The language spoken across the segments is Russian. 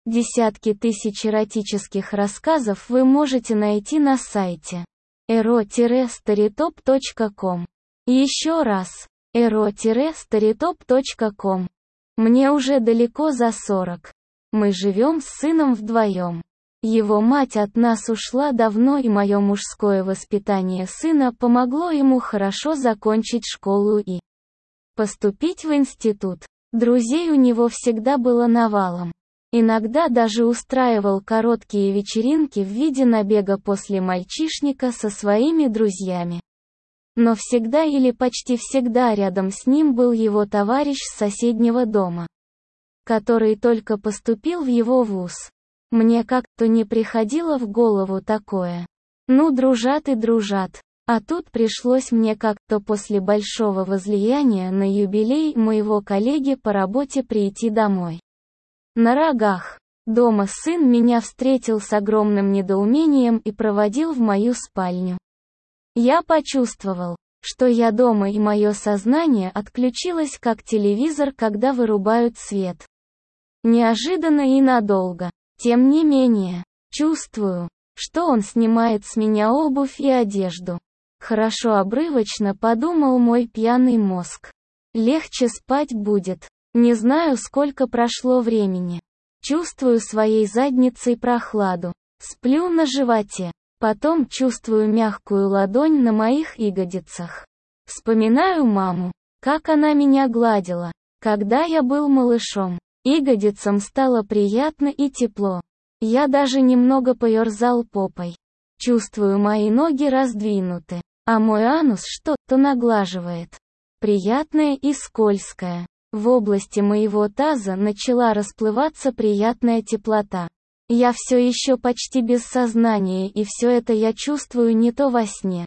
Десятки тысяч эротических рассказов вы можете найти на сайте ero-storytop.com. Еще раз, ero-storytop.com. Мне уже далеко за 40. Мы живем с сыном вдвоем. Его мать от нас ушла давно, и мое мужское воспитание сына помогло ему хорошо закончить школу и поступить в институт. Друзей у него всегда было навалом. Иногда даже устраивал короткие вечеринки в виде набега после мальчишника со своими друзьями. Но всегда или почти всегда рядом с ним был его товарищ с соседнего дома, который только поступил в его вуз. Мне как-то не приходило в голову такое. Ну, дружат и дружат. А тут пришлось мне как-то после большого возлияния на юбилей моего коллеги по работе прийти домой. На рогах. Дома сын меня встретил с огромным недоумением и проводил в мою спальню. Я почувствовал, что я дома, и мое сознание отключилось как телевизор, когда вырубают свет. Неожиданно и надолго. Тем не менее, чувствую, что он снимает с меня обувь и одежду. Хорошо, обрывочно подумал мой пьяный мозг. Легче спать будет. Не знаю, сколько прошло времени. Чувствую своей задницей прохладу. Сплю на животе. Потом чувствую мягкую ладонь на моих ягодицах. Вспоминаю маму, как она меня гладила, когда я был малышом. Ягодицам стало приятно и тепло. Я даже немного поерзал попой. Чувствую, мои ноги раздвинуты, а мой анус что-то наглаживает. Приятное и скользкое. В области моего таза начала расплываться приятная теплота. Я все еще почти без сознания, и все это я чувствую не то во сне.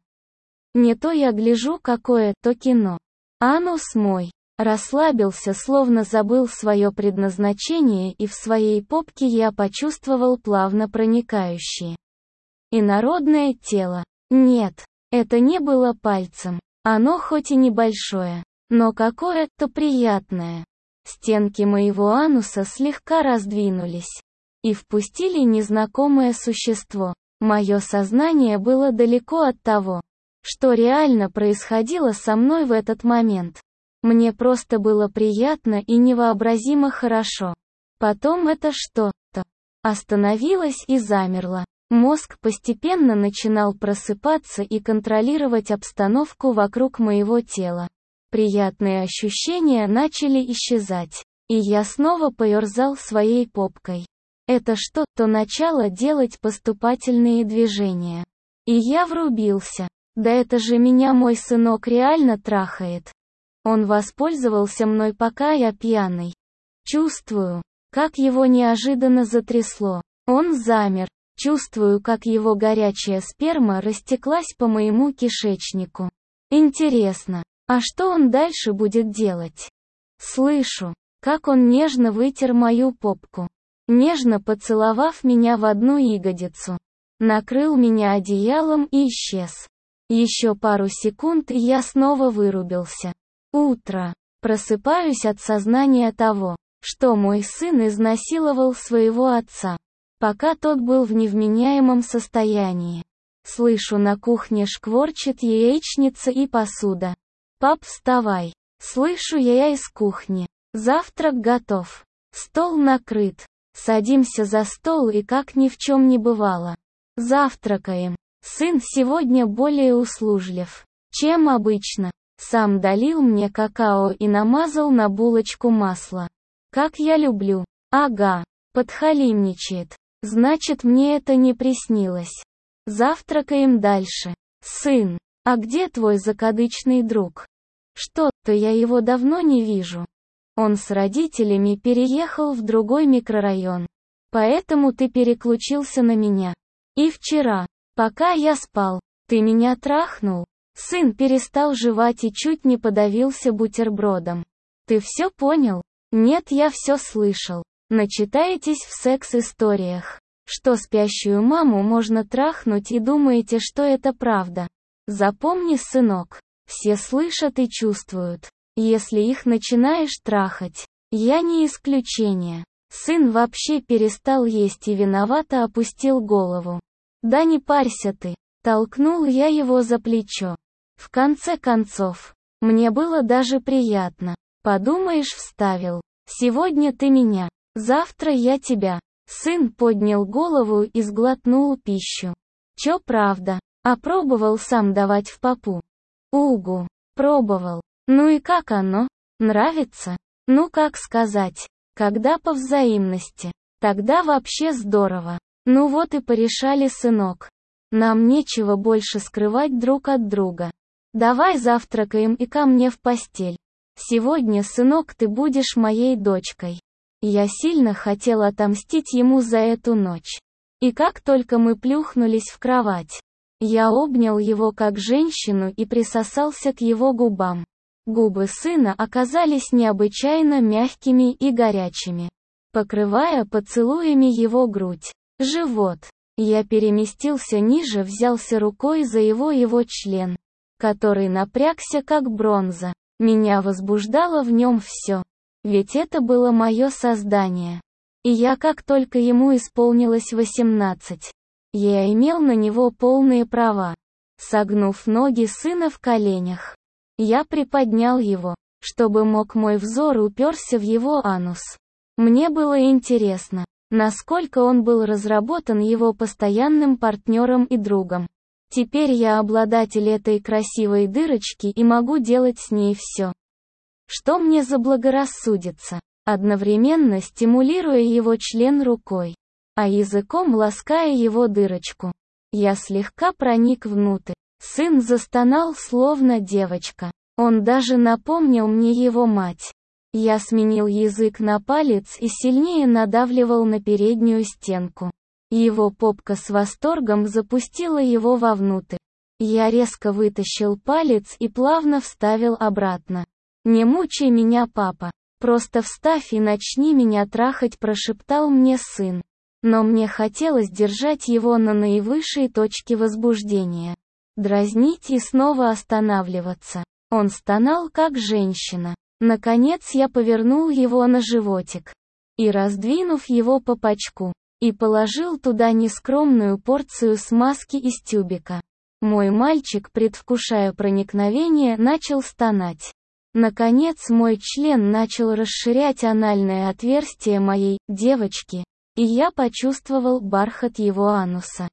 Не то я гляжу какое-то кино. Анус мой расслабился, словно забыл свое предназначение, и в своей попке я почувствовал плавно проникающее инородное тело. Нет, это не было пальцем. Оно хоть и небольшое, но какое-то приятное. Стенки моего ануса слегка раздвинулись и впустили незнакомое существо. Мое сознание было далеко от того, что реально происходило со мной в этот момент. Мне просто было приятно и невообразимо хорошо. Потом это что-то остановилось и замерло. Мозг постепенно начинал просыпаться и контролировать обстановку вокруг моего тела. Приятные ощущения начали исчезать, и я снова поерзал своей попкой. Это что-то начало делать поступательные движения. И я врубился. Да это же меня мой сынок реально трахает. Он воспользовался мной, пока я пьяный. Чувствую, как его неожиданно затрясло. Он замер. Чувствую, как его горячая сперма растеклась по моему кишечнику. Интересно, а что он дальше будет делать? Слышу, как он нежно вытер мою попку, нежно поцеловав меня в одну ягодицу. Накрыл меня одеялом и исчез. Еще пару секунд, и я снова вырубился. Утро. Просыпаюсь от сознания того, что мой сын изнасиловал своего отца, пока тот был в невменяемом состоянии. Слышу, на кухне шкварчит яичница и посуда. «Пап, вставай!» Слышу я из кухни. Завтрак готов. Стол накрыт. Садимся за стол и как ни в чем не бывало. Завтракаем. Сын сегодня более услужлив, чем обычно. Сам долил мне какао и намазал на булочку масло. Как я люблю. Ага, подхалимничает. Значит, мне это не приснилось. Завтракаем дальше. Сын, а где твой закадычный друг? Что-то я его давно не вижу. Он с родителями переехал в другой микрорайон. Поэтому ты переключился на меня. И вчера, пока я спал, ты меня трахнул. Сын перестал жевать и чуть не подавился бутербродом. Ты все понял? Нет, я все слышал. Начитаетесь в секс-историях, что спящую маму можно трахнуть, и думаете, что это правда. Запомни, сынок, все слышат и чувствуют, если их начинаешь трахать. Я не исключение. Сын вообще перестал есть и виновато опустил голову. «Да не парься ты», — толкнул я его за плечо. В конце концов, мне было даже приятно. «Подумаешь», — вставил. «Сегодня ты меня, завтра я тебя». Сын поднял голову и сглотнул пищу. «Чё правда? А пробовал сам давать в попу?» «Угу, пробовал. Ну и как оно? Нравится?» «Ну как сказать, когда по взаимности. Тогда вообще здорово. Ну вот и порешали, сынок. Нам нечего больше скрывать друг от друга. Давай завтракаем и ко мне в постель. Сегодня, сынок, ты будешь моей дочкой». Я сильно хотел отомстить ему за эту ночь. И как только мы плюхнулись в кровать, я обнял его как женщину и присосался к его губам. Губы сына оказались необычайно мягкими и горячими, покрывая поцелуями его грудь, живот. Я переместился ниже, взялся рукой за его член, который напрягся как бронза. Меня возбуждало в нем все. Ведь это было мое создание. И я, как только ему исполнилось 18, я имел на него полные права. Согнув ноги сына в коленях, я приподнял его, чтобы мой взор уперся в его анус. Мне было интересно, насколько он был разработан его постоянным партнером и другом. Теперь я обладатель этой красивой дырочки и могу делать с ней все, что мне заблагорассудится, одновременно стимулируя его член рукой, а языком лаская его дырочку. Я слегка проник внутрь. Сын застонал, словно девочка. Он даже напомнил мне его мать. Я сменил язык на палец и сильнее надавливал на переднюю стенку. Его попка с восторгом запустила его вовнутрь. Я резко вытащил палец и плавно вставил обратно. «Не мучай меня, папа. Просто вставь и начни меня трахать», — прошептал мне сын. Но мне хотелось держать его на наивысшей точке возбуждения. Дразнить и снова останавливаться. Он стонал как женщина. Наконец я повернул его на животик. И, раздвинув его по пачку, и положил туда нескромную порцию смазки из тюбика. Мой мальчик, предвкушая проникновение, начал стонать. Наконец мой член начал расширять анальное отверстие моей девочки, и я почувствовал бархат его ануса.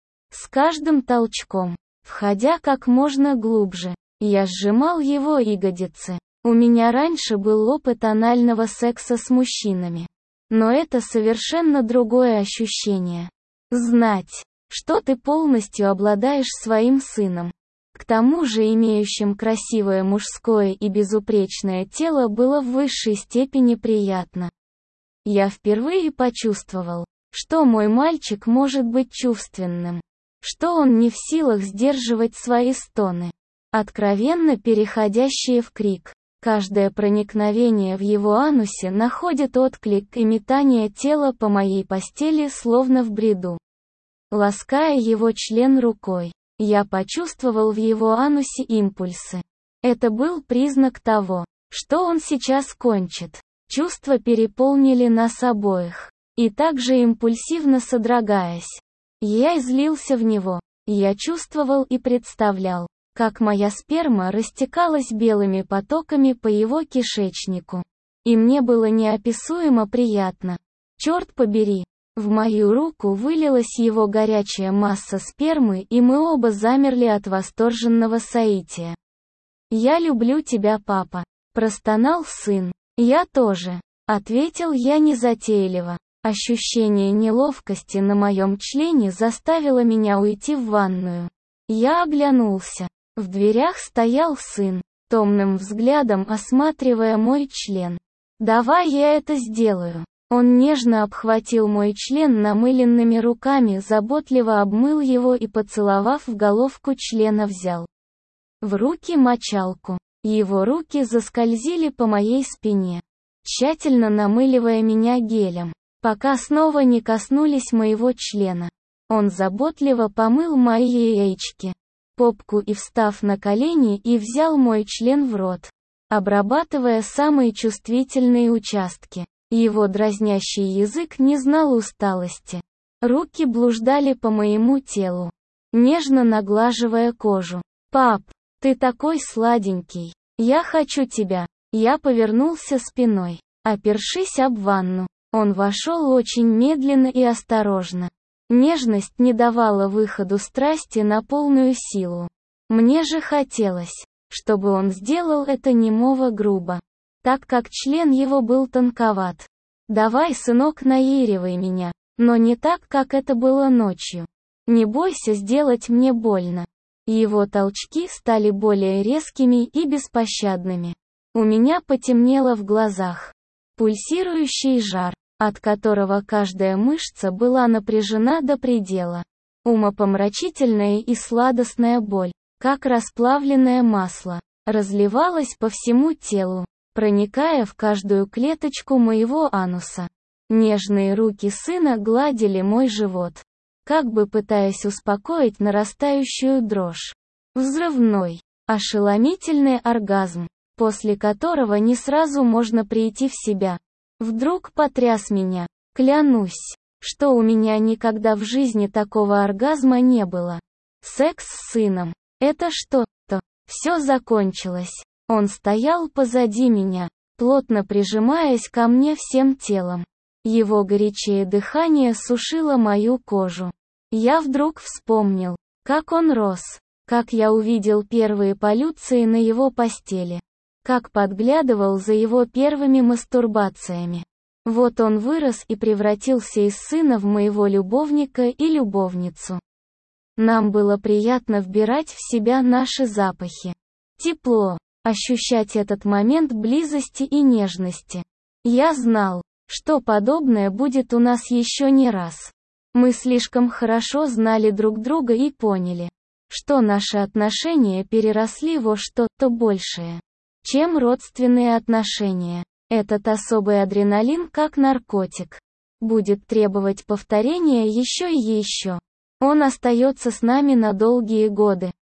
С каждым толчком, входя как можно глубже, я сжимал его ягодицы. У меня раньше был опыт анального секса с мужчинами. Но это совершенно другое ощущение. Знать, что ты полностью обладаешь своим сыном. К тому же имеющим красивое мужское и безупречное тело было в высшей степени приятно. Я впервые почувствовал, что мой мальчик может быть чувственным, что он не в силах сдерживать свои стоны, откровенно переходящие в крик. Каждое проникновение в его анусе находит отклик и метание тела по моей постели словно в бреду. Лаская его член рукой, я почувствовал в его анусе импульсы. Это был признак того, что он сейчас кончит. Чувства переполнили нас обоих. И также импульсивно содрогаясь, я излился в него. Я чувствовал и представлял, как моя сперма растекалась белыми потоками по его кишечнику. И мне было неописуемо приятно. Черт побери! В мою руку вылилась его горячая масса спермы, и мы оба замерли от восторженного соития. «Я люблю тебя, папа», — простонал сын. «Я тоже», — ответил я незатейливо. Ощущение неловкости на моем члене заставило меня уйти в ванную. Я оглянулся. В дверях стоял сын, томным взглядом осматривая мой член. «Давай я это сделаю». Он нежно обхватил мой член намыленными руками, заботливо обмыл его и, поцеловав в головку члена, взял в руки мочалку. Его руки заскользили по моей спине, тщательно намыливая меня гелем, пока снова не коснулись моего члена. Он заботливо помыл мои яички, попку и, встав на колени, и взял мой член в рот, обрабатывая самые чувствительные участки. Его дразнящий язык не знал усталости. Руки блуждали по моему телу, нежно наглаживая кожу. «Пап, ты такой сладенький. Я хочу тебя». Я повернулся спиной, опершись об ванну. Он вошел очень медленно и осторожно. Нежность не давала выходу страсти на полную силу. Мне же хотелось, чтобы он сделал это немного грубо, так как член его был тонковат. «Давай, сынок, наиривай меня, но не так, как это было ночью. Не бойся сделать мне больно». Его толчки стали более резкими и беспощадными. У меня потемнело в глазах. Пульсирующий жар, от которого каждая мышца была напряжена до предела. Умопомрачительная и сладостная боль, как расплавленное масло, разливалась по всему телу, проникая в каждую клеточку моего ануса. Нежные руки сына гладили мой живот, как бы пытаясь успокоить нарастающую дрожь. Взрывной, ошеломительный оргазм, после которого не сразу можно прийти в себя, вдруг потряс меня. Клянусь, что у меня никогда в жизни такого оргазма не было. Секс с сыном — это что-то. Все закончилось. Он стоял позади меня, плотно прижимаясь ко мне всем телом. Его горячее дыхание сушило мою кожу. Я вдруг вспомнил, как он рос, как я увидел первые полюции на его постели, как подглядывал за его первыми мастурбациями. Вот он вырос и превратился из сына в моего любовника и любовницу. Нам было приятно вбирать в себя наши запахи. Тепло, ощущать этот момент близости и нежности. Я знал, что подобное будет у нас еще не раз. Мы слишком хорошо знали друг друга и поняли, что наши отношения переросли во что-то большее, чем родственные отношения. Этот особый адреналин, как наркотик, будет требовать повторения еще и еще. Он остается с нами на долгие годы.